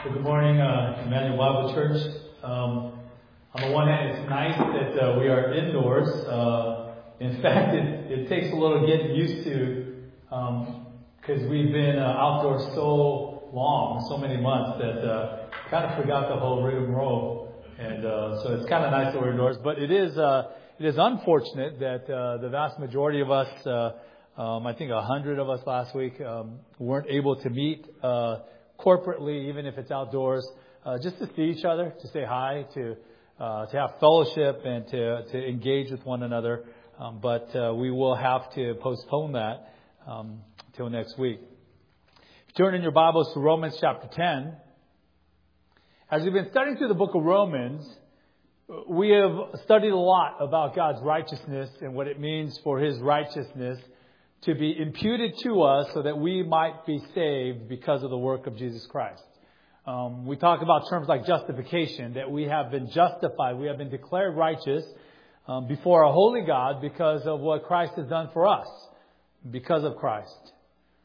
Well, good morning, Emmanuel Bible Church. On the one hand, it's nice that we are indoors. In fact, it takes a little getting used to because we've been outdoors so long, so many months, that kind of forgot the whole rigmarole. And so it's kind of nice that we're indoors. But it is unfortunate that the vast majority of us, I think 100 of us last week, weren't able to meet corporately, even if it's outdoors, just to see each other, to say hi, to have fellowship, and to engage with one another. But we will have to postpone that till next week. Turn in your Bibles to Romans chapter 10. As we've been studying through the book of Romans, we have studied a lot about God's righteousness and what it means for His righteousness to be imputed to us so that we might be saved because of the work of Jesus Christ. We talk about terms like justification, that we have been justified, we have been declared righteous before a holy God because of what Christ has done for us, because of Christ.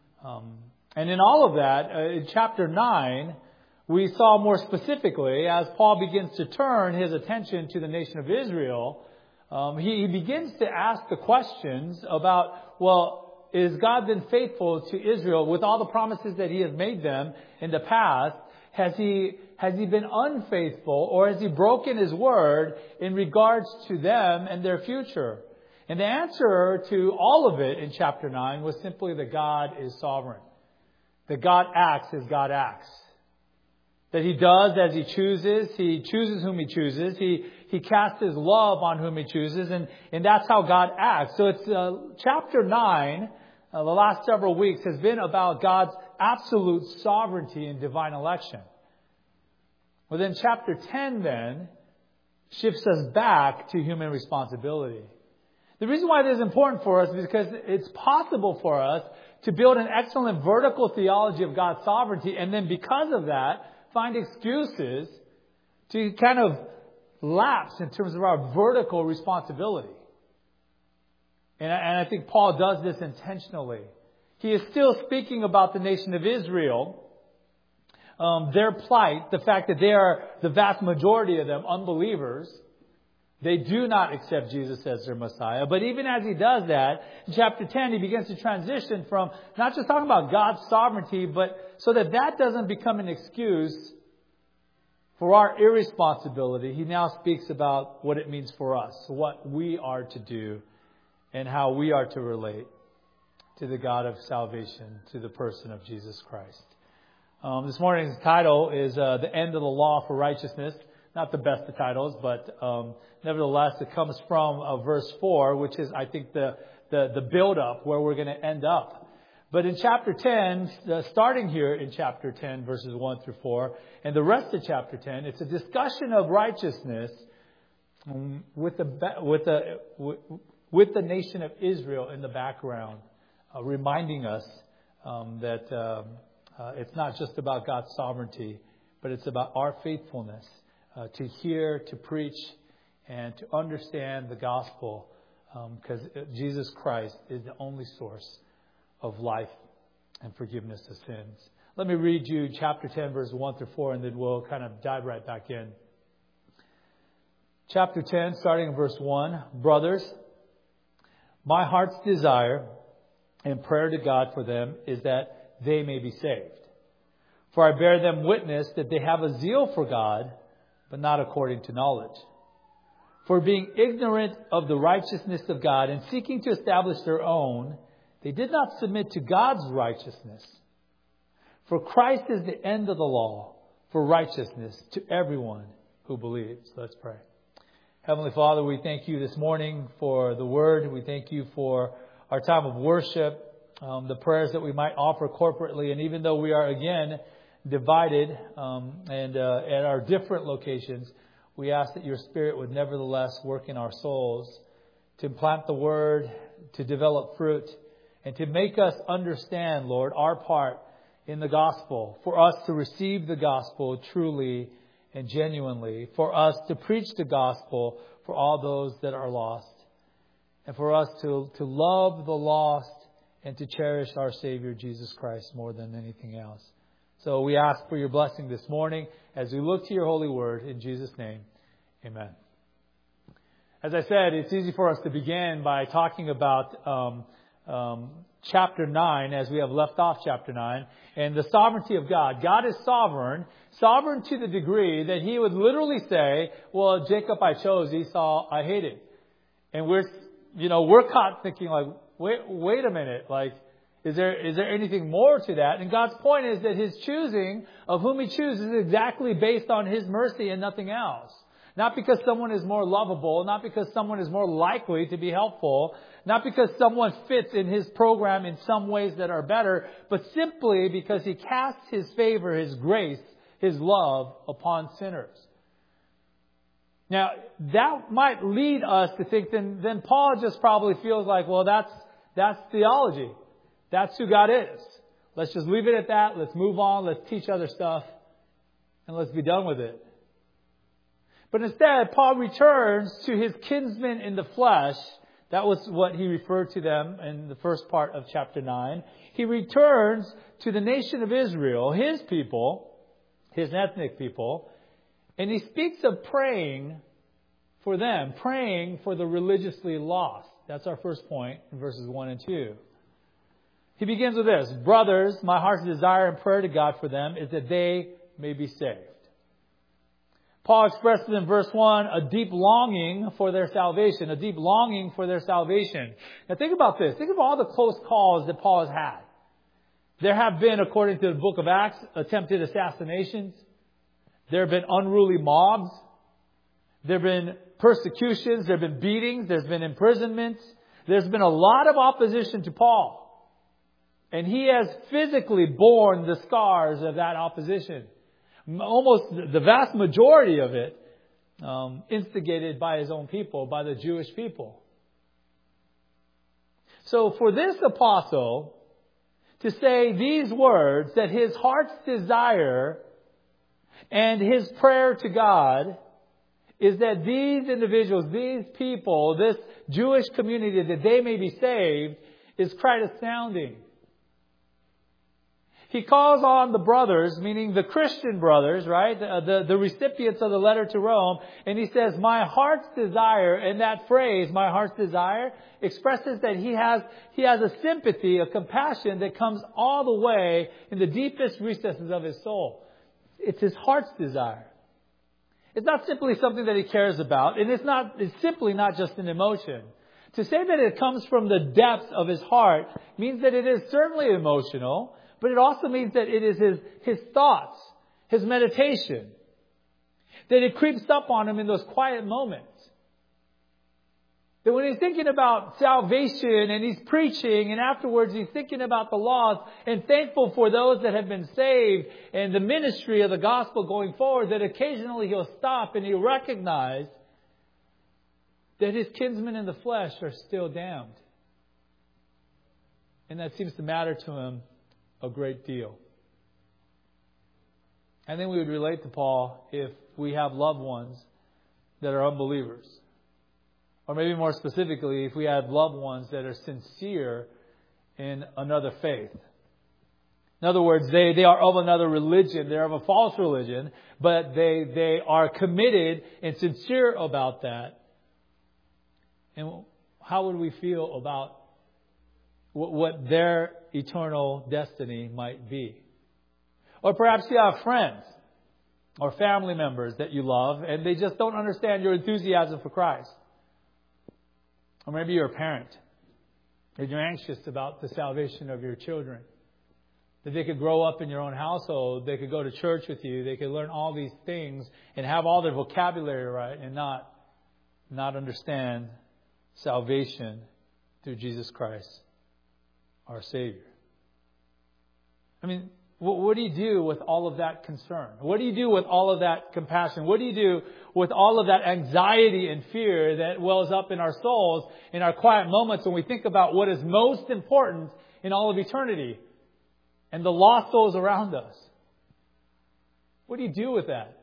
And in all of that, in chapter 9, we saw more specifically, as Paul begins to turn his attention to the nation of Israel, he begins to ask the questions about, well, is God been faithful to Israel with all the promises that He has made them in the past? Has He been unfaithful, or has He broken His word in regards to them and their future? And the answer to all of it in chapter 9 was simply that God is sovereign. That God acts as God acts. That He does as He chooses whom He chooses. He casts His love on whom He chooses, and that's how God acts. So it's chapter 9, the last several weeks, has been about God's absolute sovereignty and divine election. Well, then chapter 10 then shifts us back to human responsibility. The reason why this is important for us is because it's possible for us to build an excellent vertical theology of God's sovereignty, and then because of that, find excuses to kind of lapse in terms of our vertical responsibility. And I think Paul does this intentionally. He is still speaking about the nation of Israel, their plight, the fact that they are, the vast majority of them, unbelievers. They do not accept Jesus as their Messiah. But even as he does that, in chapter 10, he begins to transition from not just talking about God's sovereignty, but so that doesn't become an excuse for our irresponsibility. He now speaks about what it means for us, what we are to do, and how we are to relate to the God of salvation, to the person of Jesus Christ. This morning's title is The End of the Law for Righteousness. Not the best of titles, but nevertheless, it comes from verse 4, which is, I think, the build-up where we're going to end up. But in chapter 10, starting here in chapter 10, verses 1 through 4, and the rest of chapter 10, it's a discussion of righteousness with the nation of Israel in the background, reminding us that it's not just about God's sovereignty, but it's about our faithfulness to hear, to preach, and to understand the gospel, because Jesus Christ is the only source of life and forgiveness of sins. Let me read you chapter 10, verses 1 through 4, and then we'll kind of dive right back in. Chapter 10, starting in verse 1. Brothers, my heart's desire and prayer to God for them is that they may be saved. For I bear them witness that they have a zeal for God, but not according to knowledge. For being ignorant of the righteousness of God and seeking to establish their own, they did not submit to God's righteousness. For Christ is the end of the law for righteousness to everyone who believes. Let's pray. Heavenly Father, we thank you this morning for the Word. We thank you for our time of worship, the prayers that we might offer corporately. And even though we are again divided and at our different locations, we ask that your Spirit would nevertheless work in our souls to implant the Word, to develop fruit, and to make us understand, Lord, our part in the gospel, for us to receive the gospel truly and genuinely, for us to preach the gospel for all those that are lost, and for us to love the lost and to cherish our Savior Jesus Christ more than anything else. So we ask for your blessing this morning as we look to your holy word. In Jesus' name, amen. As I said, it's easy for us to begin by talking about chapter 9, as we have left off chapter 9, and the sovereignty of God. God is sovereign to the degree that He would literally say, well, Jacob I chose, Esau I hated. And we're caught thinking like, wait a minute, like, is there anything more to that? And God's point is that His choosing of whom He chooses is exactly based on His mercy and nothing else. Not because someone is more lovable, not because someone is more likely to be helpful, not because someone fits in His program in some ways that are better, but simply because He casts His favor, His grace, His love upon sinners. Now, that might lead us to think then Paul just probably feels like, well, that's theology. That's who God is. Let's just leave it at that. Let's move on. Let's teach other stuff. And let's be done with it. But instead, Paul returns to his kinsmen in the flesh. That was what he referred to them in the first part of chapter 9. He returns to the nation of Israel, his people, his ethnic people, and he speaks of praying for them, praying for the religiously lost. That's our first point in verses 1 and 2. He begins with this: brothers, my heart's desire and prayer to God for them is that they may be saved. Paul expresses in verse 1 a deep longing for their salvation, a deep longing for their salvation. Now think about this. Think of all the close calls that Paul has had. There have been, according to the book of Acts, attempted assassinations. There have been unruly mobs. There have been persecutions. There have been beatings. There's been imprisonments. There's been a lot of opposition to Paul. And he has physically borne the scars of that opposition. Almost the vast majority of it instigated by his own people, by the Jewish people. So for this apostle to say these words, that his heart's desire and his prayer to God is that these individuals, these people, this Jewish community, that they may be saved, is quite astounding. He calls on the brothers, meaning the Christian brothers, right? The recipients of the letter to Rome. And he says, my heart's desire, and that phrase, my heart's desire, expresses that he has a sympathy, a compassion that comes all the way in the deepest recesses of his soul. It's his heart's desire. It's not simply something that he cares about. And it's simply not just an emotion. To say that it comes from the depths of his heart means that it is certainly emotional. But it also means that it is his thoughts, his meditation, that it creeps up on him in those quiet moments. That when he's thinking about salvation and he's preaching, and afterwards he's thinking about the lost and thankful for those that have been saved and the ministry of the gospel going forward, that occasionally he'll stop and he'll recognize that his kinsmen in the flesh are still damned. And that seems to matter to him a great deal. And then we would relate to Paul if we have loved ones that are unbelievers. Or maybe more specifically, if we have loved ones that are sincere in another faith. In other words, they are of another religion. They're of a false religion, but they are committed and sincere about that. And how would we feel about what their eternal destiny might be? Or perhaps you have friends or family members that you love and they just don't understand your enthusiasm for Christ. Or maybe you're a parent and you're anxious about the salvation of your children. That they could grow up in your own household, they could go to church with you, they could learn all these things and have all their vocabulary right and not understand salvation through Jesus Christ, our Savior. I mean, what do you do with all of that concern? What do you do with all of that compassion? What do you do with all of that anxiety and fear that wells up in our souls in our quiet moments when we think about what is most important in all of eternity and the lost souls around us? What do you do with that?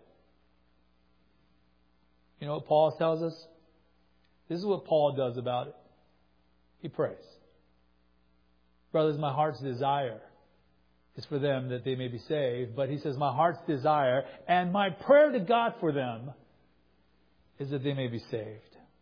You know what Paul tells us? This is what Paul does about it. He prays. Brothers, my heart's desire is for them that they may be saved. But he says, my heart's desire and my prayer to God for them is that they may be saved.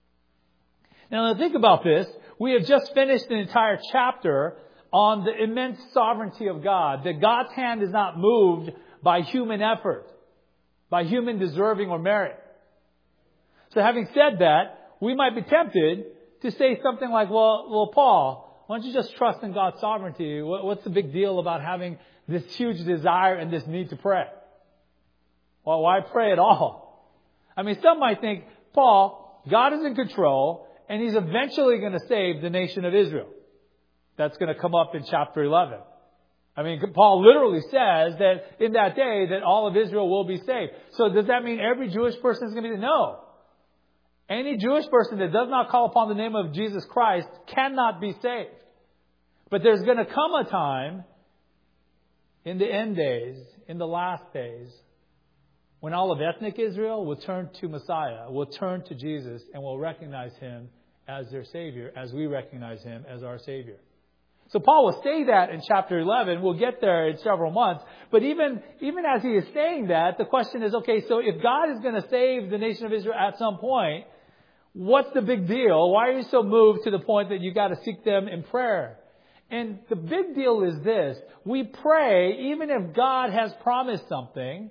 Now, think about this. We have just finished an entire chapter on the immense sovereignty of God. That God's hand is not moved by human effort, by human deserving or merit. So having said that, we might be tempted to say something like, well, Paul, why don't you just trust in God's sovereignty? What's the big deal about having this huge desire and this need to pray? Well, why pray at all? I mean, some might think, Paul, God is in control and He's eventually going to save the nation of Israel. That's going to come up in chapter 11. I mean, Paul literally says that in that day that all of Israel will be saved. So does that mean every Jewish person is going to be? No. Any Jewish person that does not call upon the name of Jesus Christ cannot be saved. But there's going to come a time in the end days, in the last days, when all of ethnic Israel will turn to Messiah, will turn to Jesus, and will recognize Him as their Savior, as we recognize Him as our Savior. So Paul will say that in chapter 11. We'll get there in several months. But even as he is saying that, the question is, okay, so if God is going to save the nation of Israel at some point, what's the big deal? Why are you so moved to the point that you got to seek them in prayer? And the big deal is this. We pray even if God has promised something,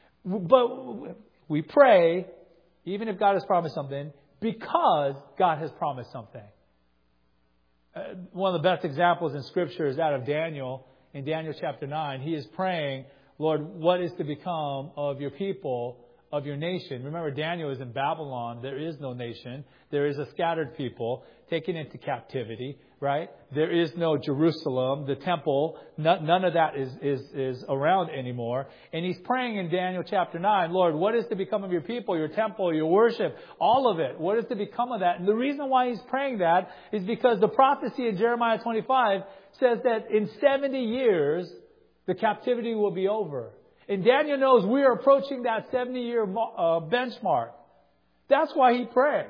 but we pray even if God has promised something because God has promised something. One of the best examples in Scripture is that of Daniel. In Daniel chapter 9, he is praying, Lord, what is to become of your people, of your nation? Remember, Daniel is in Babylon. There is no nation. There is a scattered people taken into captivity, right? There is no Jerusalem, the temple. None of that is around anymore. And he's praying in Daniel chapter 9, Lord, what is to become of your people, your temple, your worship, all of it? What is to become of that? And the reason why he's praying that is because the prophecy in Jeremiah 25 says that in 70 years, the captivity will be over. And Daniel knows we are approaching that 70-year benchmark. That's why he prays.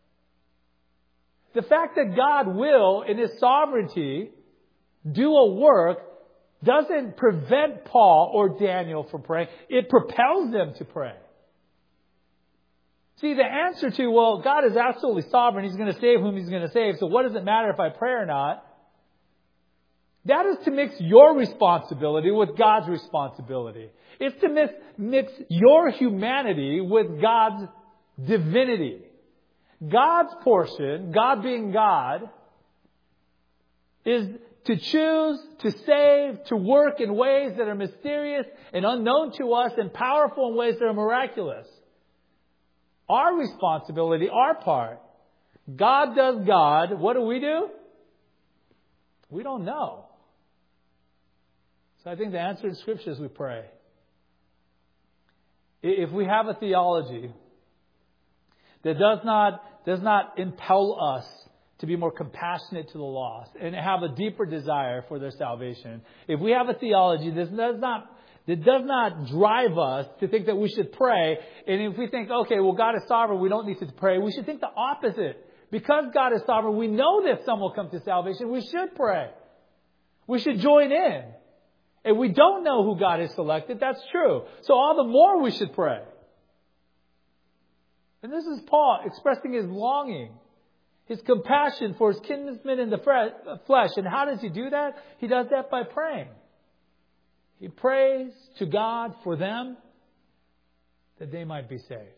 The fact that God will, in His sovereignty, do a work doesn't prevent Paul or Daniel from praying. It propels them to pray. See, the answer to, well, God is absolutely sovereign. He's going to save whom He's going to save. So what does it matter if I pray or not? That is to mix your responsibility with God's responsibility. It's to mix your humanity with God's divinity. God's portion, God being God, is to choose, to save, to work in ways that are mysterious and unknown to us and powerful in ways that are miraculous. Our responsibility, our part. God does God. What do? We don't know. So I think the answer in Scripture is we pray. If we have a theology that does not impel us to be more compassionate to the lost and have a deeper desire for their salvation, if we have a theology that does not drive us to think that we should pray, and if we think, okay, well, God is sovereign, we don't need to pray, we should think the opposite. Because God is sovereign, we know that some will come to salvation. We should pray. We should join in. And we don't know who God has selected. That's true. So all the more we should pray. And this is Paul expressing his longing, his compassion for his kinsmen in the flesh. And how does he do that? He does that by praying. He prays to God for them that they might be saved.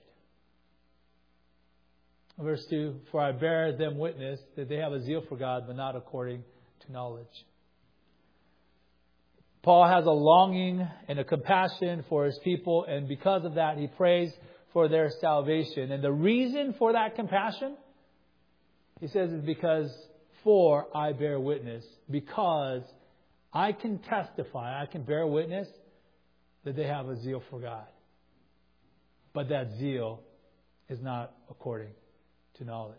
Verse 2, for I bear them witness that they have a zeal for God, but not according to knowledge. Paul has a longing and a compassion for his people, and because of that, he prays for their salvation. And the reason for that compassion, he says, is because for I bear witness. Because I can testify, I can bear witness that they have a zeal for God. But that zeal is not according to knowledge.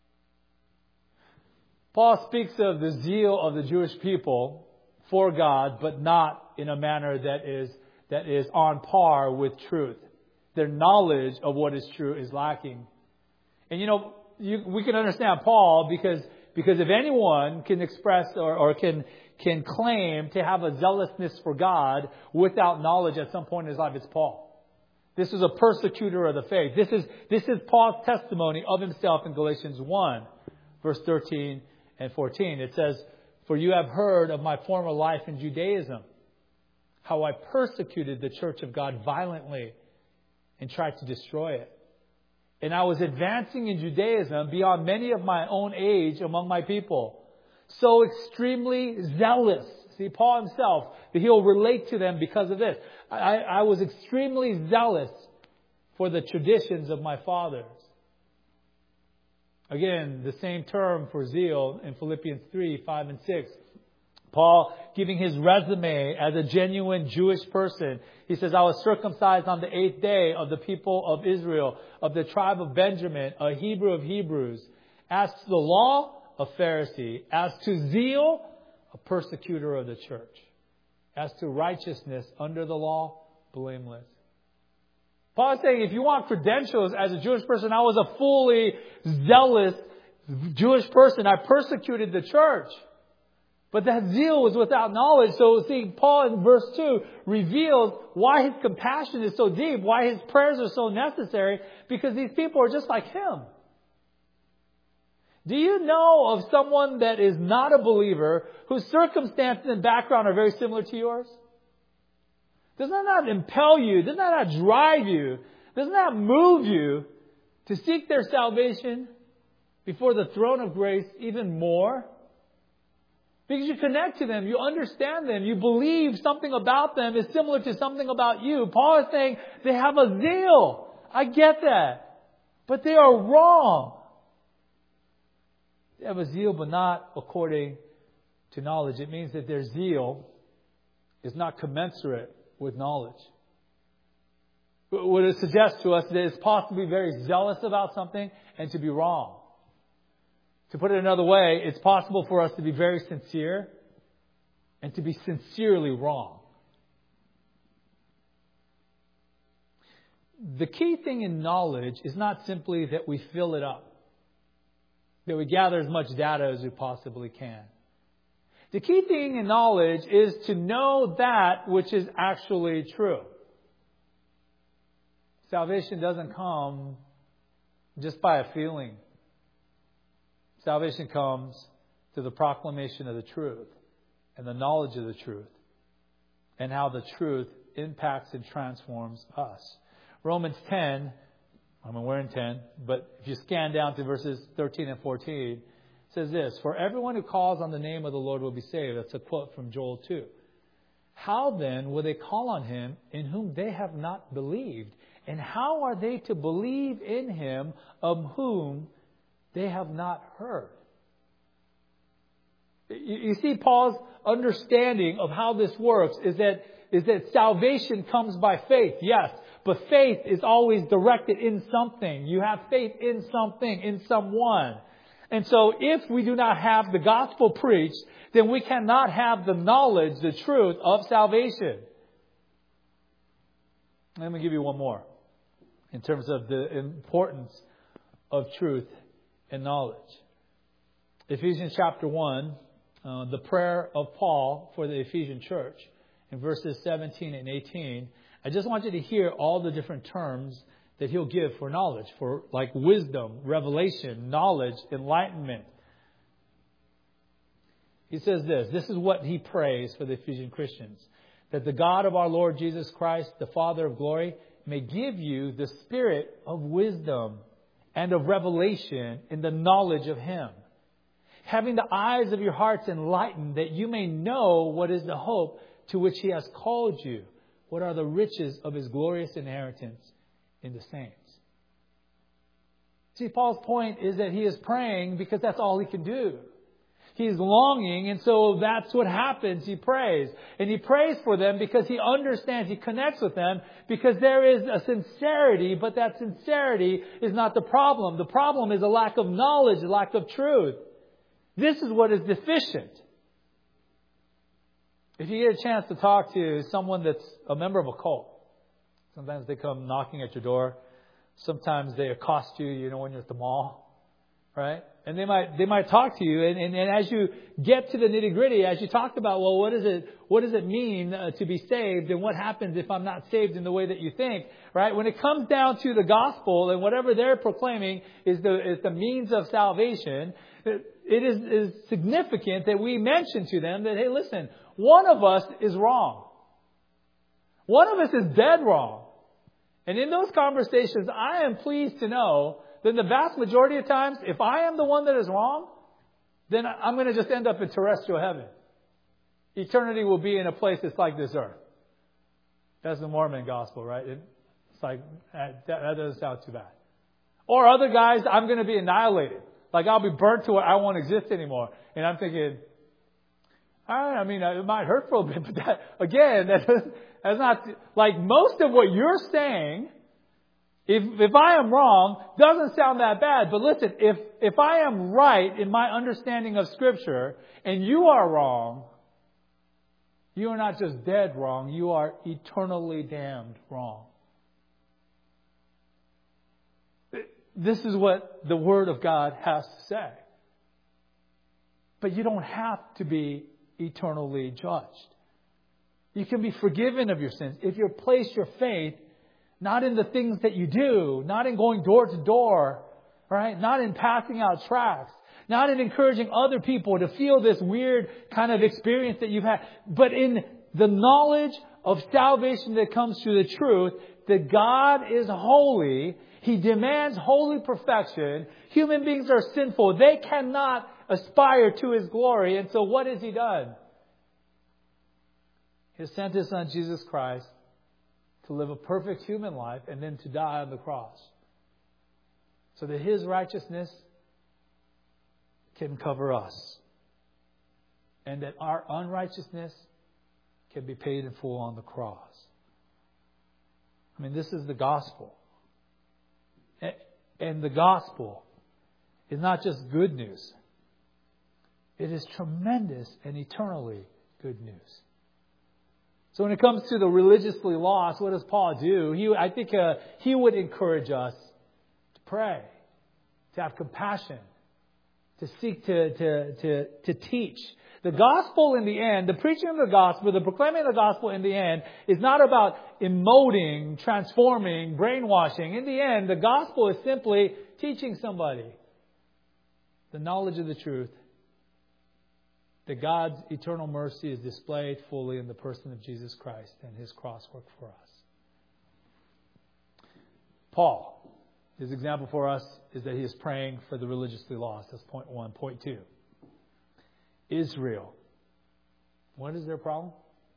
Paul speaks of the zeal of the Jewish people for God, but not in a manner that is on par with truth. Their knowledge of what is true is lacking. And we can understand Paul because if anyone can express or can can claim to have a zealousness for God without knowledge at some point in his life. It's Paul. This is a persecutor of the faith. This is Paul's testimony of himself in Galatians 1, verse 13 and 14. It says, "For you have heard of my former life in Judaism, how I persecuted the church of God violently and tried to destroy it. And I was advancing in Judaism beyond many of my own age among my people, so extremely zealous." See, Paul himself, he'll relate to them because of this. I was extremely zealous for the traditions of my fathers. Again, the same term for zeal in Philippians 3, 5, and 6. Paul giving his resume as a genuine Jewish person. He says, "I was circumcised on the 8th day of the people of Israel, of the tribe of Benjamin, a Hebrew of Hebrews. As to the law, a Pharisee. As to zeal, a persecutor of the church. As to righteousness under the law, blameless." Paul is saying, if you want credentials as a Jewish person, I was a fully zealous Jewish person. I persecuted the church. But that zeal was without knowledge. So see, Paul in verse 2 reveals why his compassion is so deep, why his prayers are so necessary, because these people are just like him. Do you know of someone that is not a believer whose circumstances and background are very similar to yours? Does that not impel you? Does that not drive you? Does that not move you to seek their salvation before the throne of grace even more? Because you connect to them, you understand them, you believe something about them is similar to something about you. Paul is saying they have a zeal. I get that. But they are wrong. They have a zeal, but not according to knowledge. It means that their zeal is not commensurate with knowledge. What it suggests to us that it's possible to be very zealous about something and to be wrong. To put it another way, it's possible for us to be very sincere and to be sincerely wrong. The key thing in knowledge is not simply that we fill it up, that we gather as much data as we possibly can. The key thing in knowledge is to know that which is actually true. Salvation doesn't come just by a feeling. Salvation comes through the proclamation of the truth and the knowledge of the truth and how the truth impacts and transforms us. Romans 10, we're in 10, but if you scan down to verses 13 and 14, it says this: "For everyone who calls on the name of the Lord will be saved." That's a quote from Joel 2. "How then will they call on him in whom they have not believed? And how are they to believe in him of whom they have not heard?" You see, Paul's understanding of how this works is that salvation comes by faith, yes, but faith is always directed in something. You have faith in something, in someone. And so if we do not have the gospel preached, then we cannot have the knowledge, the truth of salvation. Let me give you one more in terms of the importance of truth and knowledge. Ephesians chapter 1, the prayer of Paul for the Ephesian church in verses 17 and 18. I just want you to hear all the different terms that he'll give for knowledge, for like wisdom, revelation, knowledge, enlightenment. He says this is what he prays for the Ephesian Christians: "That the God of our Lord Jesus Christ, the Father of glory, may give you the spirit of wisdom and of revelation in the knowledge of him, having the eyes of your hearts enlightened, that you may know what is the hope to which he has called you, what are the riches of his glorious inheritance in the saints." See, Paul's point is that he is praying because that's all he can do. He's longing, and so that's what happens. He prays. And he prays for them because he understands, he connects with them, because there is a sincerity, but that sincerity is not the problem. The problem is a lack of knowledge, a lack of truth. This is what is deficient. If you get a chance to talk to someone that's a member of a cult, sometimes they come knocking at your door. Sometimes they accost you, when you're at the mall. right? And they might talk to you, and as you get to the nitty gritty, as you talk about, well, what does it mean to be saved, and what happens if I'm not saved in the way that you think, right? When it comes down to the gospel and whatever they're proclaiming is the means of salvation, it is significant that we mention to them that, hey, listen, one of us is wrong. One of us is dead wrong. And in those conversations, I am pleased to know that the vast majority of times, if I am the one that is wrong, then I'm going to just end up in terrestrial heaven. Eternity will be in a place that's like this earth. That's the Mormon gospel, right? It's like, that doesn't sound too bad. Or other guys, I'm going to be annihilated. Like I'll be burnt to where I won't exist anymore. And I'm thinking, I mean, it might hurt for a bit, but that's not, like most of what you're saying, if I am wrong, doesn't sound that bad. But listen, if I am right in my understanding of Scripture and you are wrong, you are not just dead wrong, you are eternally damned wrong. This is what the Word of God has to say. But you don't have to be eternally judged. You can be forgiven of your sins if you place your faith not in the things that you do, not in going door to door, right? Not in passing out tracts, not in encouraging other people to feel this weird kind of experience that you've had, but in the knowledge of salvation that comes through the truth that God is holy. He demands holy perfection. Human beings are sinful. They cannot aspire to His glory. And so what has He done? He has sent His Son, Jesus Christ, to live a perfect human life and then to die on the cross. So that His righteousness can cover us. And that our unrighteousness can be paid in full on the cross. I mean, this is the gospel. And the gospel is not just good news. It is tremendous and eternally good news. So when it comes to the religiously lost, what does Paul do? I think he would encourage us to pray, to have compassion, to seek to teach. The gospel in the end, the preaching of the gospel, the proclaiming of the gospel in the end is not about emoting, transforming, brainwashing. In the end, the gospel is simply teaching somebody the knowledge of the truth, that God's eternal mercy is displayed fully in the person of Jesus Christ and His cross work for us. Paul, his example for us is that he is praying for the religiously lost. That's point one. Point two. Israel. What is their problem?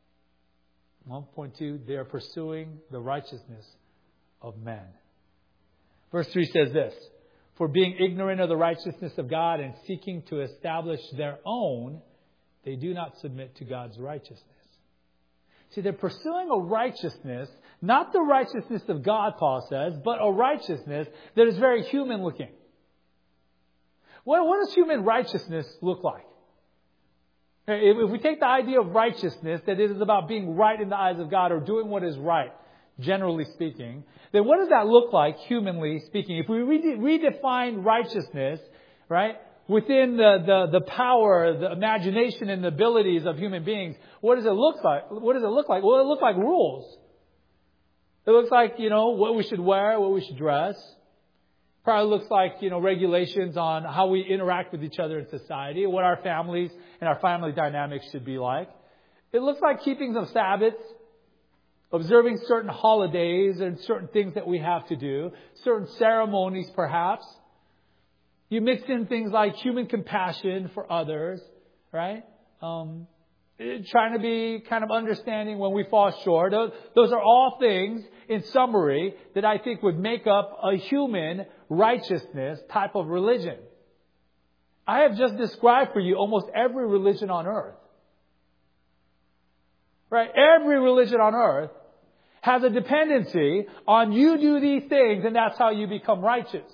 1.2, they are pursuing the righteousness of men. Verse 3 says this, for being ignorant of the righteousness of God and seeking to establish their own, they do not submit to God's righteousness. See, they're pursuing a righteousness, not the righteousness of God, Paul says, but a righteousness that is very human looking. What does human righteousness look like? If we take the idea of righteousness, that it is about being right in the eyes of God or doing what is right, generally speaking, then what does that look like, humanly speaking? If we redefine righteousness, right, within the power, the imagination and the abilities of human beings, what does it look like? What does it look like? Well, it looks like rules. It looks like, what we should wear, what we should dress. Probably looks like, regulations on how we interact with each other in society, what our families and our family dynamics should be like. It looks like keeping some Sabbaths, observing certain holidays and certain things that we have to do, certain ceremonies perhaps. You mix in things like human compassion for others, right? Trying to be kind of understanding when we fall short. Those are all things, in summary, that I think would make up a human righteousness type of religion. I have just described for you almost every religion on earth. Right? Every religion on earth has a dependency on you do these things and that's how you become righteous.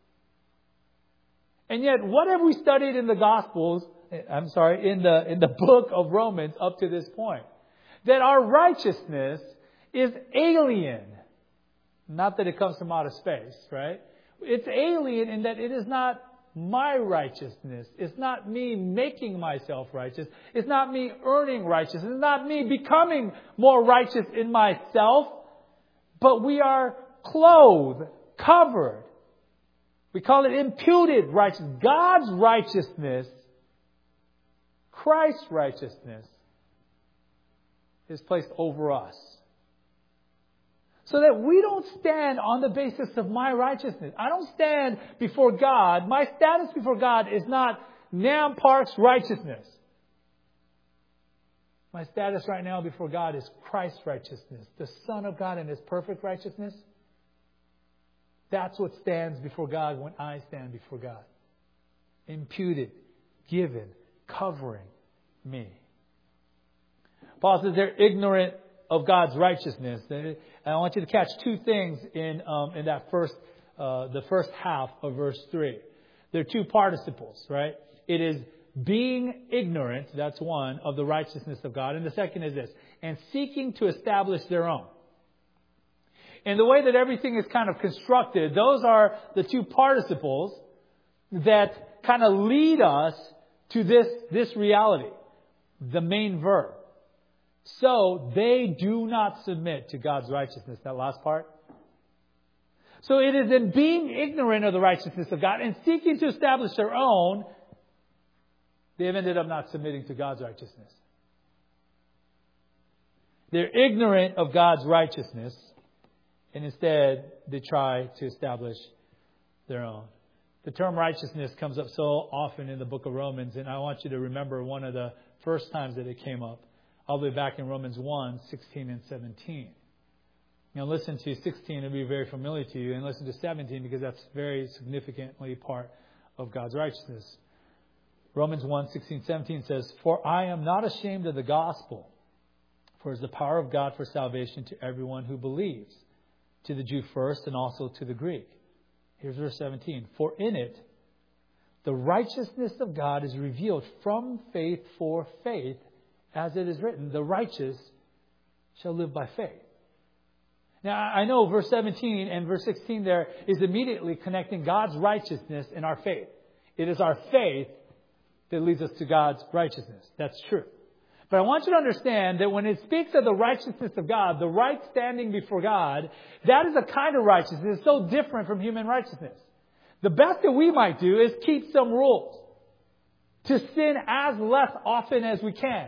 And yet, what have we studied in the Gospels, in the book of Romans up to this point? That our righteousness is alien. Not that it comes from outer space, right? It's alien in that it is not my righteousness. It's not me making myself righteous. It's not me earning righteousness. It's not me becoming more righteous in myself. But we are clothed, covered. We call it imputed righteousness. God's righteousness, Christ's righteousness, is placed over us. So that we don't stand on the basis of my righteousness. I don't stand before God. My status before God is not Nam Park's righteousness. My status right now before God is Christ's righteousness. The Son of God in His perfect righteousness. That's what stands before God when I stand before God. Imputed, given, covering me. Paul says they're ignorant of God's righteousness. And I want you to catch two things in that the first half of verse 3. There are two participles, right? It is being ignorant, that's one, of the righteousness of God. And the second is this, and seeking to establish their own. And the way that everything is kind of constructed, those are the two participles that kind of lead us to this reality, the main verb. So they do not submit to God's righteousness. That last part. So it is in being ignorant of the righteousness of God and seeking to establish their own, they have ended up not submitting to God's righteousness. They're ignorant of God's righteousness, and instead they try to establish their own. The term righteousness comes up so often in the book of Romans, and I want you to remember one of the first times that it came up, all the way back in Romans 1, 16 and 17. Now listen to 16, it'll be very familiar to you, and listen to 17 because that's very significantly part of God's righteousness. Romans 1, 16, 17 says, "For I am not ashamed of the gospel, for it is the power of God for salvation to everyone who believes, to the Jew first and also to the Greek." Here's verse 17. "For in it, the righteousness of God is revealed from faith for faith, as it is written, the righteous shall live by faith." Now, I know verse 17 and verse 16 there is immediately connecting God's righteousness and our faith. It is our faith that leads us to God's righteousness. That's true. But I want you to understand that when it speaks of the righteousness of God, the right standing before God, that is a kind of righteousness that's so different from human righteousness. The best that we might do is keep some rules. To sin as less often as we can.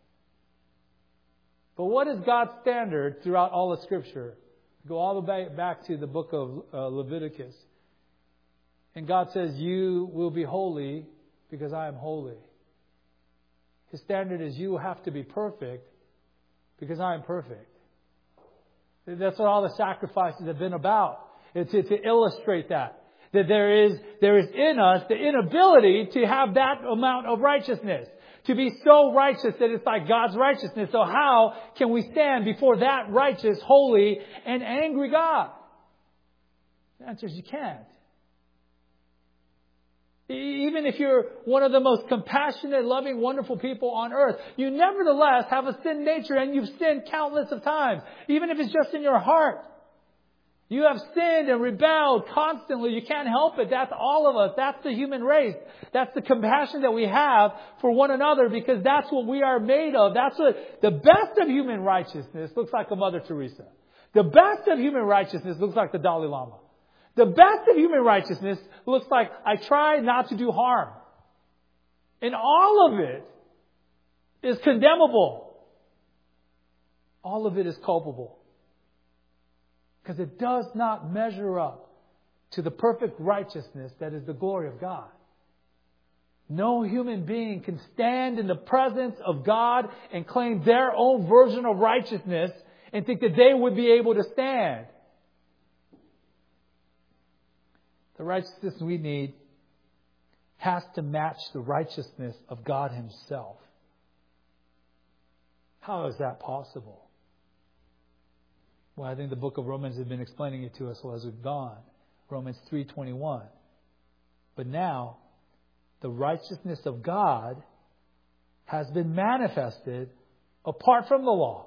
But what is God's standard throughout all of Scripture? Go all the way back to the book of Leviticus. And God says, "You will be holy because I am holy." His standard is you have to be perfect because I am perfect. That's what all the sacrifices have been about. It's to illustrate that. That there is in us the inability to have that amount of righteousness. To be so righteous that it's like God's righteousness. So how can we stand before that righteous, holy, and angry God? The answer is you can't. Even if you're one of the most compassionate, loving, wonderful people on earth, you nevertheless have a sin nature and you've sinned countless of times. Even if it's just in your heart. You have sinned and rebelled constantly. You can't help it. That's all of us. That's the human race. That's the compassion that we have for one another because that's what we are made of. That's what the best of human righteousness looks like a Mother Teresa. The best of human righteousness looks like the Dalai Lama. The best of human righteousness looks like I try not to do harm. And all of it is condemnable. All of it is culpable. Because it does not measure up to the perfect righteousness that is the glory of God. No human being can stand in the presence of God and claim their own version of righteousness and think that they would be able to stand. The righteousness we need has to match the righteousness of God Himself. How is that possible? Well, I think the book of Romans has been explaining it to us as we've gone. Romans 3:21. But now, the righteousness of God has been manifested apart from the law.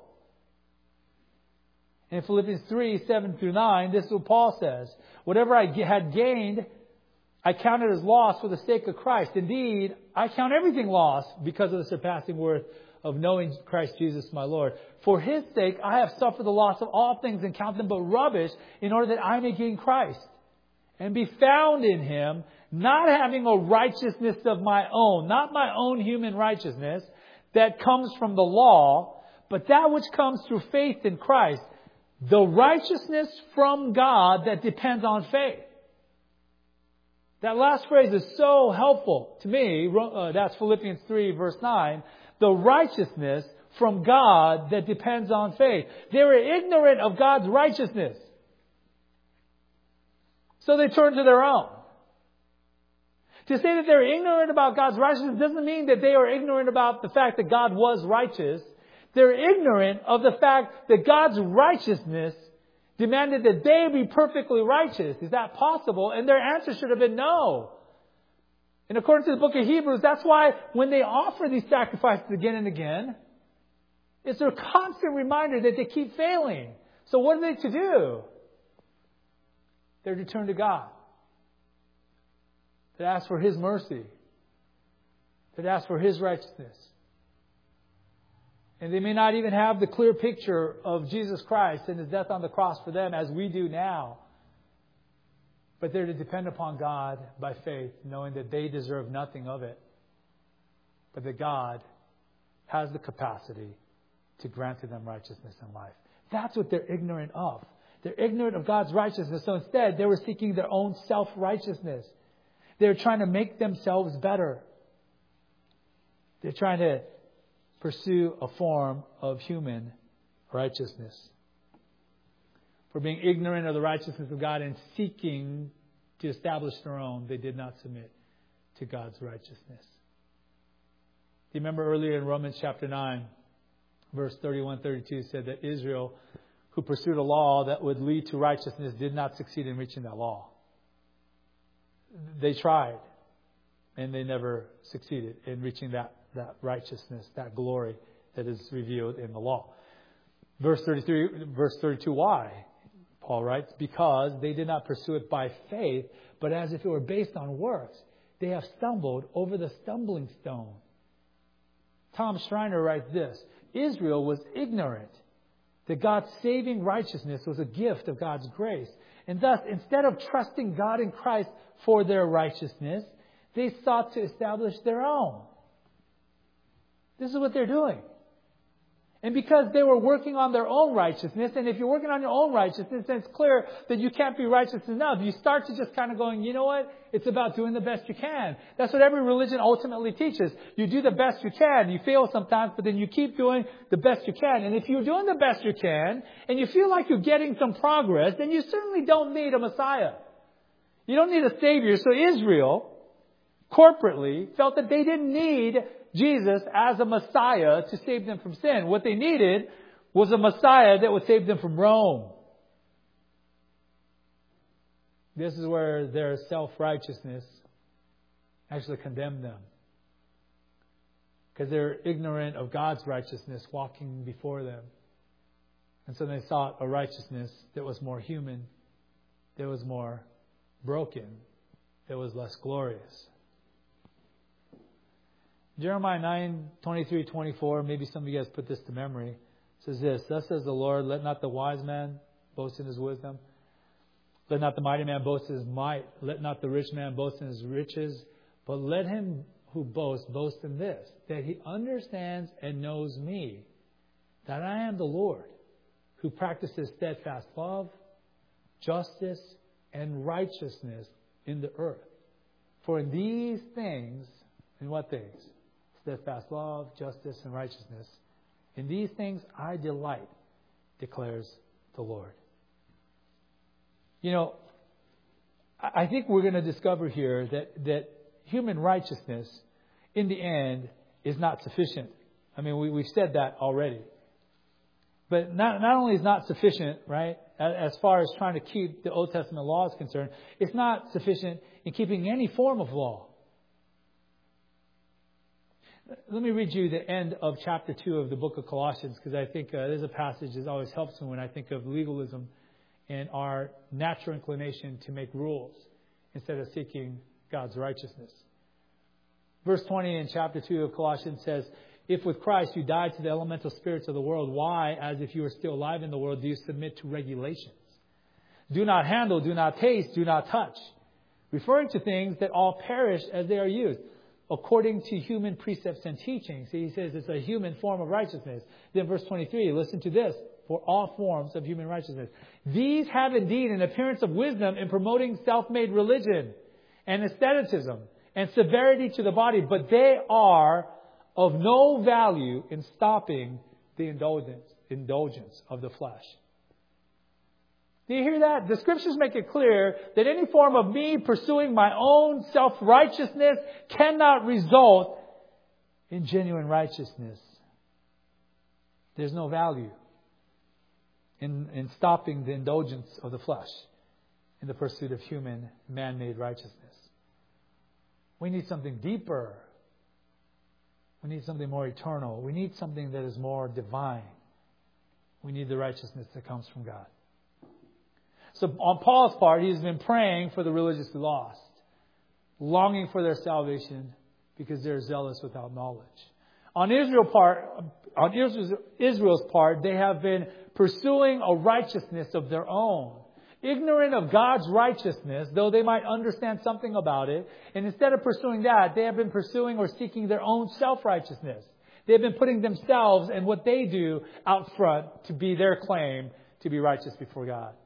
In Philippians 3:7-9, this is what Paul says. Whatever I had gained, I count it as loss for the sake of Christ. Indeed, I count everything lost because of the surpassing worth of knowing Christ Jesus my Lord. For His sake, I have suffered the loss of all things and count them but rubbish in order that I may gain Christ and be found in Him, not having a righteousness of my own, not my own human righteousness that comes from the law, but that which comes through faith in Christ, the righteousness from God that depends on faith. That last phrase is so helpful to me. That's Philippians 3 verse 9. The righteousness from God that depends on faith. They were ignorant of God's righteousness, so they turned to their own. To say that they're ignorant about God's righteousness doesn't mean that they are ignorant about the fact that God was righteous. They're ignorant of the fact that God's righteousness demanded that they be perfectly righteous. Is that possible? And their answer should have been no. And according to the book of Hebrews, that's why when they offer these sacrifices again and again, it's a constant reminder that they keep failing. So what are they to do? They're to turn to God. To ask for His mercy. To ask for His righteousness. And they may not even have the clear picture of Jesus Christ and His death on the cross for them as we do now. But they're to depend upon God by faith, knowing that they deserve nothing of it, but that God has the capacity to grant to them righteousness in life. That's what they're ignorant of. They're ignorant of God's righteousness. So instead, they were seeking their own self-righteousness. They're trying to make themselves better. They're trying to pursue a form of human righteousness. For being ignorant of the righteousness of God and seeking to establish their own, they did not submit to God's righteousness. Do you remember earlier in Romans chapter 9, verse 31-32 said that Israel, who pursued a law that would lead to righteousness, did not succeed in reaching that law. They tried, and they never succeeded in reaching that righteousness, that glory that is revealed in the law. Verse 32, why? Paul writes, because they did not pursue it by faith, but as if it were based on works. They have stumbled over the stumbling stone. Tom Schreiner writes this, Israel was ignorant that God's saving righteousness was a gift of God's grace. And thus, instead of trusting God in Christ for their righteousness, they sought to establish their own. This is what they're doing. And because they were working on their own righteousness, and if you're working on your own righteousness, then it's clear that you can't be righteous enough. You start to just kind of going, you know what? It's about doing the best you can. That's what every religion ultimately teaches. You do the best you can. You fail sometimes, but then you keep doing the best you can. And if you're doing the best you can, and you feel like you're getting some progress, then you certainly don't need a Messiah. You don't need a Savior. So Israel, corporately, felt that they didn't need Jesus as a Messiah to save them from sin. What they needed was a Messiah that would save them from Rome. This is where their self-righteousness actually condemned them. Because they're ignorant of God's righteousness walking before them. And so they sought a righteousness that was more human, that was more broken, that was less glorious. Jeremiah 9:23-24, maybe some of you guys put this to memory, says this, thus says the Lord, let not the wise man boast in his wisdom. Let not the mighty man boast in his might. Let not the rich man boast in his riches. But let him who boasts boast in this, that he understands and knows me, that I am the Lord, who practices steadfast love, justice, and righteousness in the earth. For in these things, in what things? Steadfast love, justice, and righteousness. In these things I delight, declares the Lord. You know, I think we're going to discover here that human righteousness, in the end, is not sufficient. I mean, we've said that already. But not only is not sufficient, right, as far as trying to keep the Old Testament law is concerned, it's not sufficient in keeping any form of law. Let me read you the end of chapter 2 of the book of Colossians, because I think there's a passage that always helps me when I think of legalism and our natural inclination to make rules instead of seeking God's righteousness. Verse 20 in chapter 2 of Colossians says, if with Christ you died to the elemental spirits of the world, why, as if you were still alive in the world, do you submit to regulations? Do not handle, do not taste, do not touch. Referring to things that all perish as they are used, according to human precepts and teachings. He says it's a human form of righteousness. Then verse 23, listen to this. For all forms of human righteousness. These have indeed an appearance of wisdom in promoting self-made religion and asceticism and severity to the body, but they are of no value in stopping the indulgence of the flesh. Do you hear that? The Scriptures make it clear that any form of me pursuing my own self-righteousness cannot result in genuine righteousness. There's no value in stopping the indulgence of the flesh in the pursuit of human, man-made righteousness. We need something deeper. We need something more eternal. We need something that is more divine. We need the righteousness that comes from God. So on Paul's part, he's been praying for the religiously lost, longing for their salvation because they're zealous without knowledge. On Israel's part, they have been pursuing a righteousness of their own, ignorant of God's righteousness, though they might understand something about it. And instead of pursuing that, they have been pursuing or seeking their own self-righteousness. They've been putting themselves and what they do out front to be their claim to be righteous before God.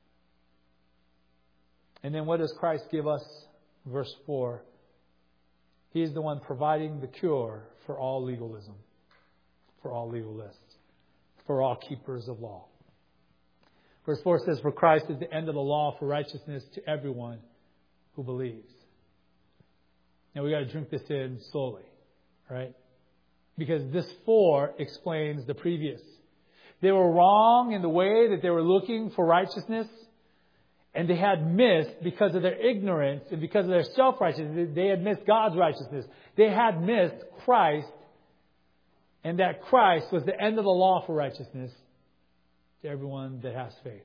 And then what does Christ give us? Verse 4. He is the one providing the cure for all legalism, for all legalists, for all keepers of law. Verse 4 says, for Christ is the end of the law for righteousness to everyone who believes. Now we got to drink this in slowly, right? Because this 4 explains the previous. They were wrong in the way that they were looking for righteousness. And they had missed, because of their ignorance and because of their self-righteousness, they had missed God's righteousness. They had missed Christ, and that Christ was the end of the law for righteousness to everyone that has faith.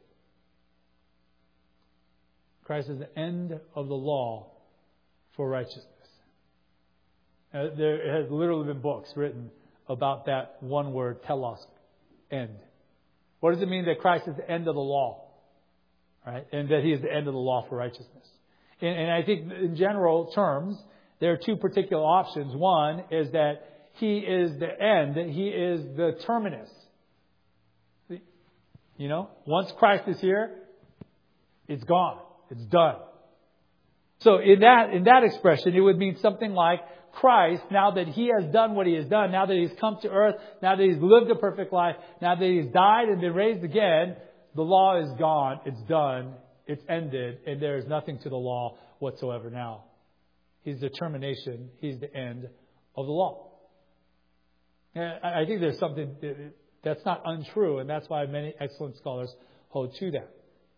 Christ is the end of the law for righteousness. There has literally been books written about that one word, telos, end. What does it mean that Christ is the end of the law? Right? And that He is the end of the law for righteousness. And I think in general terms, there are two particular options. One is that He is the end, that He is the terminus. You know, once Christ is here, it's gone. It's done. So in that expression, it would mean something like Christ, now that He has done what He has done, now that He's come to earth, now that He's lived a perfect life, now that He's died and been raised again, the law is gone, it's done, it's ended, and there is nothing to the law whatsoever now. He's the termination, He's the end of the law. And I think there's something that's not untrue, and that's why many excellent scholars hold to that.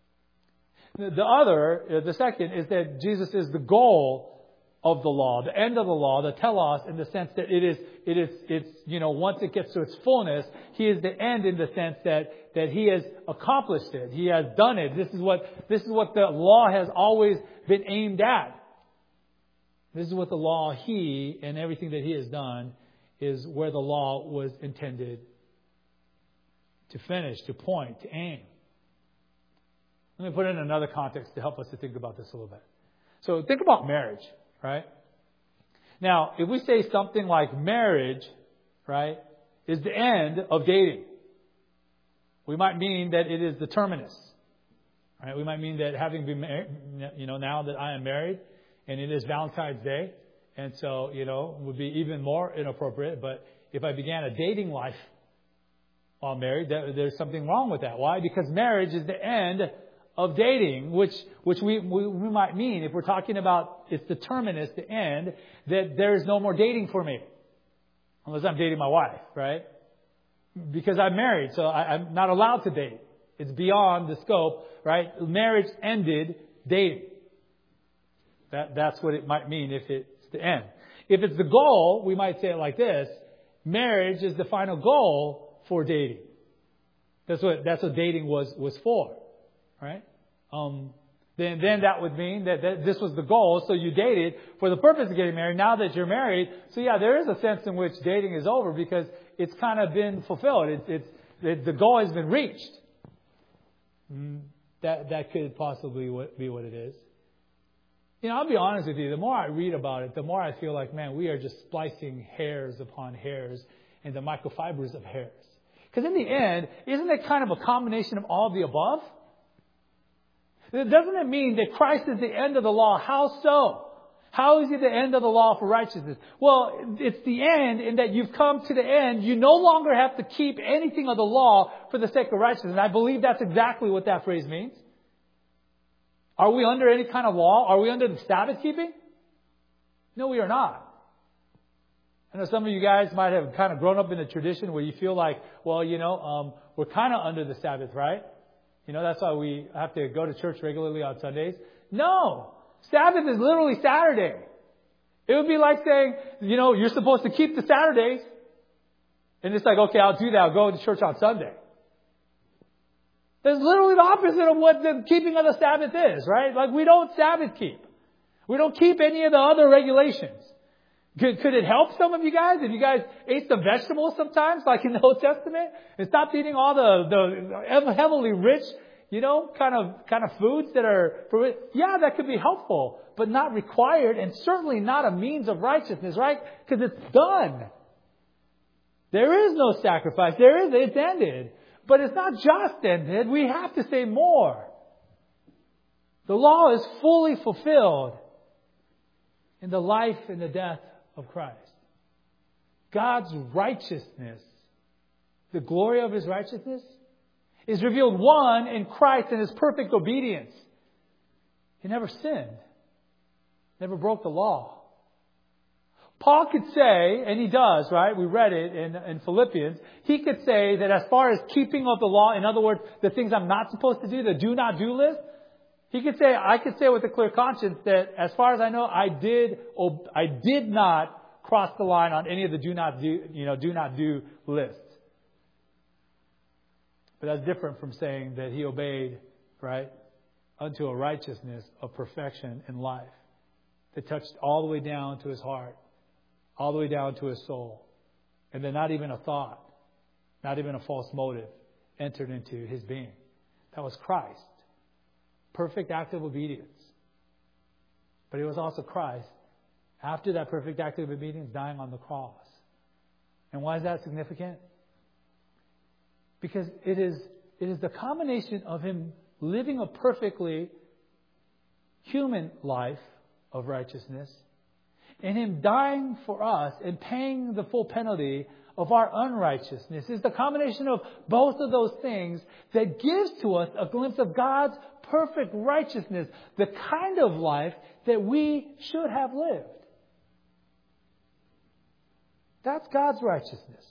The second is that Jesus is the goal of the law, the end of the law, the telos, in the sense that it's once it gets to its fullness, He is the end in the sense that He has accomplished it. He has done it. This is what the law has always been aimed at. This is what the law, He and everything that He has done is where the law was intended to finish, to point, to aim. Let me put it in another context to help us to think about this a little bit. So think about marriage. Right? Now, if we say something like marriage, right, is the end of dating, we might mean that it is the terminus. Right? We might mean that having been married, now that I am married, and it is Valentine's Day, and so, it would be even more inappropriate. But if I began a dating life while married, there's something wrong with that. Why? Because marriage is the end of dating, which we might mean, if we're talking about it's the terminus, the end, that there is no more dating for me. Unless I'm dating my wife, right? Because I'm married, so I'm not allowed to date. It's beyond the scope, right? Marriage ended dating. That's what it might mean if it's the end. If it's the goal, we might say it like this: marriage is the final goal for dating. That's what dating was for. Right? then that would mean that this was the goal. So you dated for the purpose of getting married. Now that you're married, so yeah, there is a sense in which dating is over because it's kind of been fulfilled. The goal has been reached. That could possibly be what it is. I'll be honest with you. The more I read about it, the more I feel like, man, we are just splicing hairs upon hairs and the microfibers of hairs. Because in the end, isn't it kind of a combination of all of the above? Doesn't it mean that Christ is the end of the law? How so? How is He the end of the law for righteousness? Well, it's the end in that you've come to the end. You no longer have to keep anything of the law for the sake of righteousness. And I believe that's exactly what that phrase means. Are we under any kind of law? Are we under the Sabbath keeping? No, we are not. I know some of you guys might have kind of grown up in a tradition where you feel like, well, we're kind of under the Sabbath, right? That's why we have to go to church regularly on Sundays. No! Sabbath is literally Saturday. It would be like saying, you're supposed to keep the Saturdays. And it's like, okay, I'll do that. I'll go to church on Sunday. That's literally the opposite of what the keeping of the Sabbath is, right? Like we don't Sabbath keep. We don't keep any of the other regulations. Could it help some of you guys if you guys ate some vegetables sometimes, like in the Old Testament, and stopped eating all the heavily rich, kind of foods that are, yeah, that could be helpful, but not required, and certainly not a means of righteousness, right? Because it's done. There is no sacrifice. It's ended. But it's not just ended. We have to say more. The law is fully fulfilled in the life and the death of Christ. God's righteousness, the glory of His righteousness, is revealed, one, in Christ and His perfect obedience. He never sinned. Never broke the law. Paul could say, and he does, right? We read it in Philippians. He could say that as far as keeping of the law, in other words, the things I'm not supposed to do, the do not do list, I could say with a clear conscience that as far as I know, I did not cross the line on any of the do not do lists. But that's different from saying that he obeyed, right, unto a righteousness of perfection in life that touched all the way down to his heart, all the way down to his soul. And then not even a thought, not even a false motive entered into his being. That was Christ. Perfect act of obedience. But it was also Christ, after that perfect act of obedience, dying on the cross. And why is that significant? Because it is the combination of Him living a perfectly human life of righteousness and Him dying for us and paying the full penalty of our unrighteousness. It's the combination of both of those things that gives to us a glimpse of God's perfect righteousness, the kind of life that we should have lived. That's God's righteousness.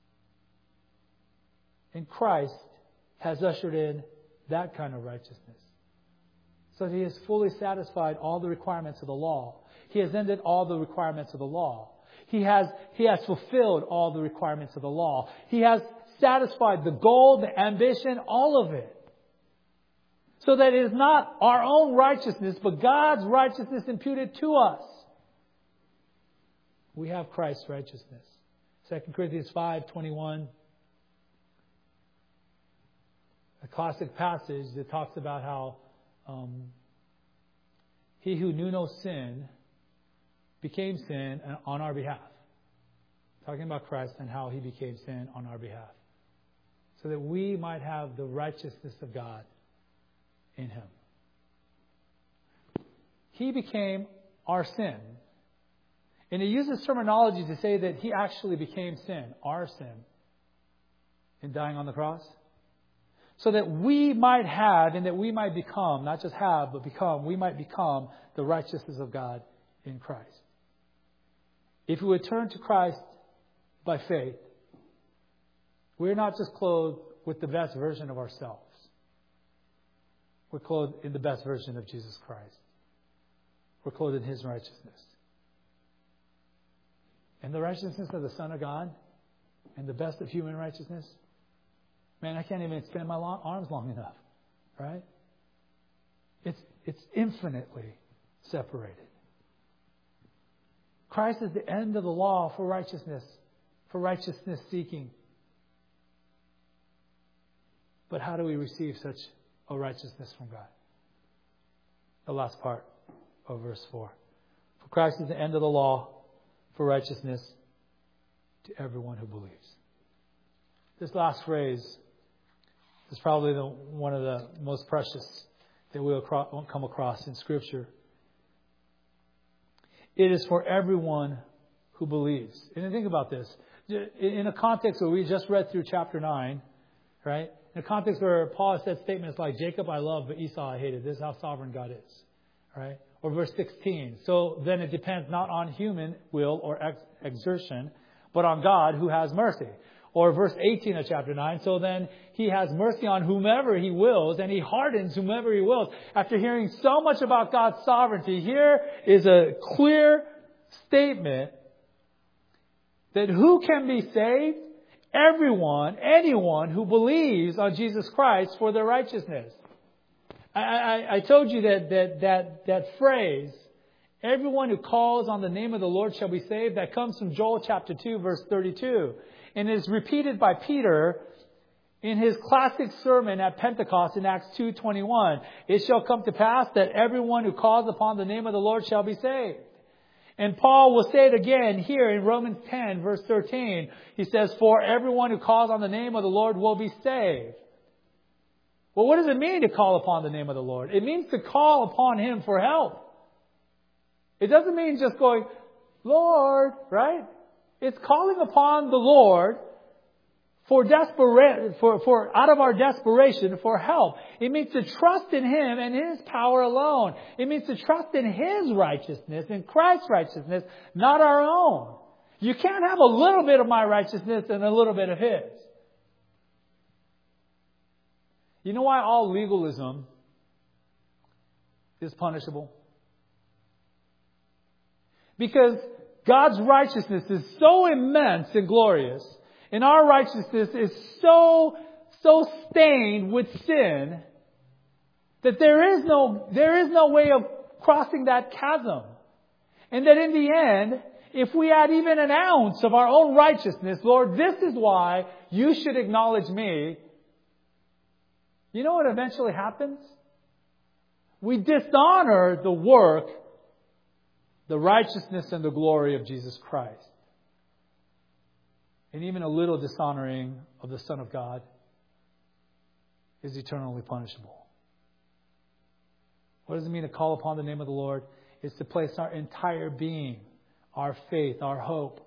And Christ has ushered in that kind of righteousness. So that He has fully satisfied all the requirements of the law. He has ended all the requirements of the law. He has fulfilled all the requirements of the law. He has satisfied the goal, the ambition, all of it. So that it is not our own righteousness, but God's righteousness imputed to us. We have Christ's righteousness. 2 Corinthians 5:21. A classic passage that talks about how He who knew no sin became sin on our behalf. Talking about Christ and how He became sin on our behalf. So that we might have the righteousness of God in Him. He became our sin. And He uses terminology to say that He actually became sin, our sin, in dying on the cross. So that we might have and that we might become, not just have, but become, we might become the righteousness of God in Christ. If we would turn to Christ by faith, we're not just clothed with the best version of ourselves. We're clothed in the best version of Jesus Christ. We're clothed in His righteousness. And the righteousness of the Son of God and the best of human righteousness, man, I can't even extend my arms long enough, right? It's infinitely separated. Christ is the end of the law for righteousness seeking. But how do we receive such a righteousness from God? The last part of verse 4. For Christ is the end of the law for righteousness to everyone who believes. This last phrase is probably one of the most precious that we'll come across in Scripture. It is for everyone who believes. And think about this. In a context where we just read through chapter 9, right? In a context where Paul said statements like, Jacob I love, but Esau I hated. This is how sovereign God is. Right? Or verse 16. So then it depends not on human will or exertion, but on God who has mercy. Or verse 18 of chapter 9. So then He has mercy on whomever He wills, and He hardens whomever He wills. After hearing so much about God's sovereignty, here is a clear statement that who can be saved? Everyone, anyone who believes on Jesus Christ for their righteousness. I told you that phrase, everyone who calls on the name of the Lord shall be saved, that comes from Joel chapter 2, verse 32. And is repeated by Peter in his classic sermon at Pentecost in Acts 2:21. It shall come to pass that everyone who calls upon the name of the Lord shall be saved. And Paul will say it again here in Romans 10, verse 13. He says, for everyone who calls on the name of the Lord will be saved. Well, what does it mean to call upon the name of the Lord? It means to call upon Him for help. It doesn't mean just going, Lord, right? It's calling upon the Lord for out of our desperation for help. It means to trust in Him and His power alone. It means to trust in His righteousness, in Christ's righteousness, not our own. You can't have a little bit of my righteousness and a little bit of His. You know why all legalism is punishable? Because God's righteousness is so immense and glorious, and our righteousness is so stained with sin that there is no way of crossing that chasm. And that in the end, if we add even an ounce of our own righteousness, Lord, this is why you should acknowledge me. You know what eventually happens? We dishonor the work, the righteousness and the glory of Jesus Christ. And even a little dishonoring of the Son of God is eternally punishable. What does it mean to call upon the name of the Lord? It's to place our entire being, our faith, our hope,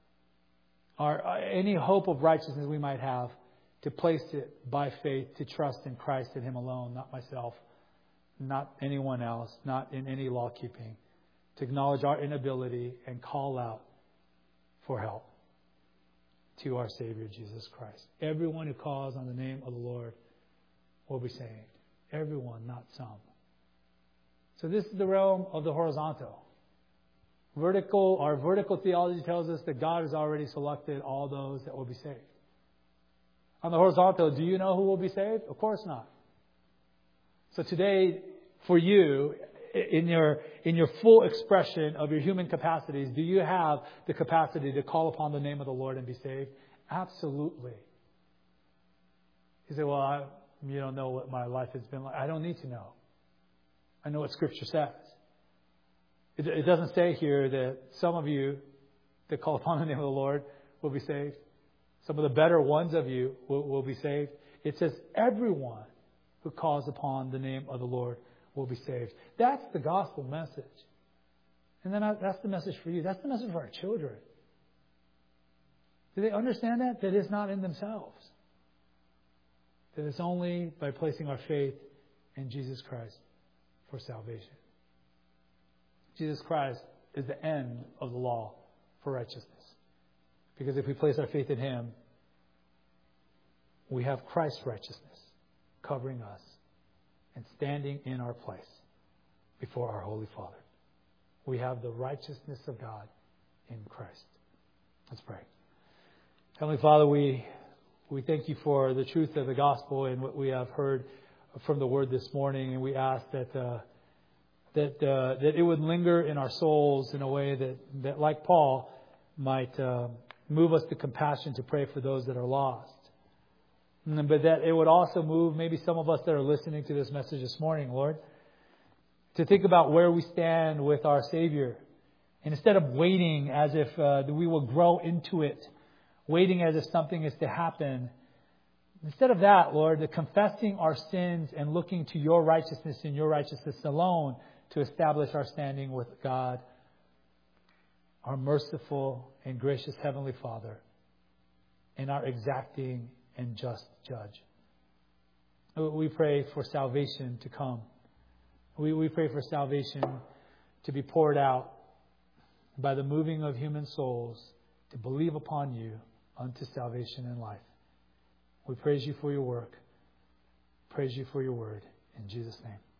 any hope of righteousness we might have, to place it by faith, to trust in Christ and Him alone, not myself, not anyone else, not in any law keeping. To acknowledge our inability and call out for help to our Savior, Jesus Christ. Everyone who calls on the name of the Lord will be saved. Everyone, not some. So this is the realm of the horizontal. Our vertical theology tells us that God has already selected all those that will be saved. On the horizontal, do you know who will be saved? Of course not. So today, for you, in your full expression of your human capacities, do you have the capacity to call upon the name of the Lord and be saved? Absolutely. You say, well, you don't know what my life has been like. I don't need to know. I know what Scripture says. It doesn't say here that some of you that call upon the name of the Lord will be saved. Some of the better ones of you will be saved. It says everyone who calls upon the name of the Lord will be saved. That's the gospel message. And then that's the message for you. That's the message for our children. Do they understand that? That it's not in themselves. That it's only by placing our faith in Jesus Christ for salvation. Jesus Christ is the end of the law for righteousness. Because if we place our faith in Him, we have Christ's righteousness covering us and standing in our place before our Holy Father. We have the righteousness of God in Christ. Let's pray. Heavenly Father, we thank You for the truth of the gospel and what we have heard from the Word this morning. And we ask that that it would linger in our souls in a way that like Paul, might move us to compassion to pray for those that are lost. But that it would also move maybe some of us that are listening to this message this morning, Lord, to think about where we stand with our Savior. And instead of waiting as if we will grow into it, waiting as if something is to happen, instead of that, Lord, the confessing our sins and looking to your righteousness and your righteousness alone to establish our standing with God, our merciful and gracious Heavenly Father, and our exacting and just Judge. We pray for salvation to come. We pray for salvation to be poured out by the moving of human souls to believe upon you unto salvation and life. We praise you for your work. Praise you for your word. In Jesus' name.